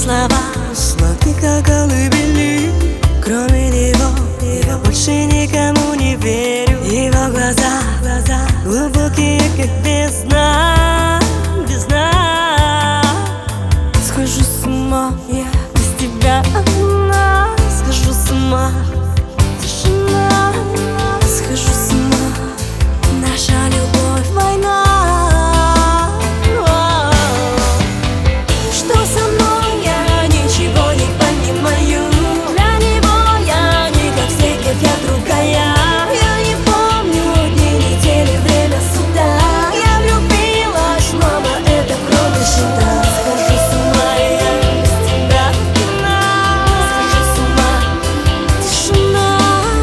слова, сладкие как колыбели. Кроме него я больше никому не верю. Его глаза глубокие, как бездна, бездна. Схожу с ума я без тебя одна. Схожу с ума, тишина. Схожу с ума, наша любовь война. Что со мной, я ничего не понимаю. Для него я не как все, как я другая. Я не помню дни, недели, время суда. Я влюбилась, мама, это кроме счета. Схожу с ума я без тебя одна. Схожу с ума, тишина.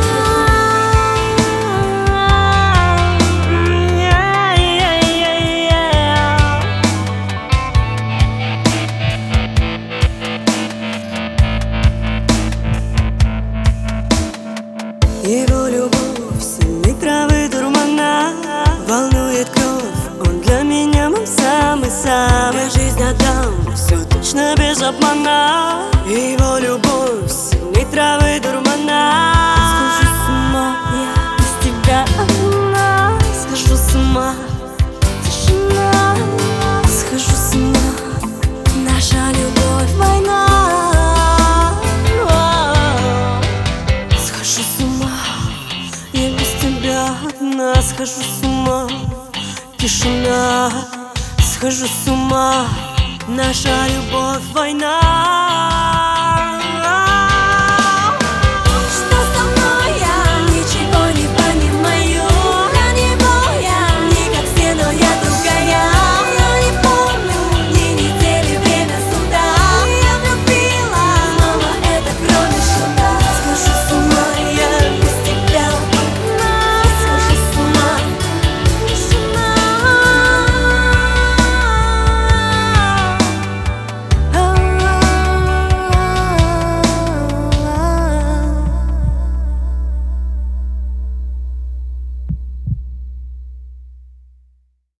Его любовь, сильной травы дурмана, волнует кровь, он для меня мой самый-самый. Я жизнь отдам, все точно без обмана. Его любовь, сильной травы дурмана. Схожу с ума я без тебя одна. Схожу с ума, тишина. Схожу с ума, наша любовь война. Схожу с ума, я без тебя одна. Схожу с ума, тишина. Схожу с ума, наша любовь война.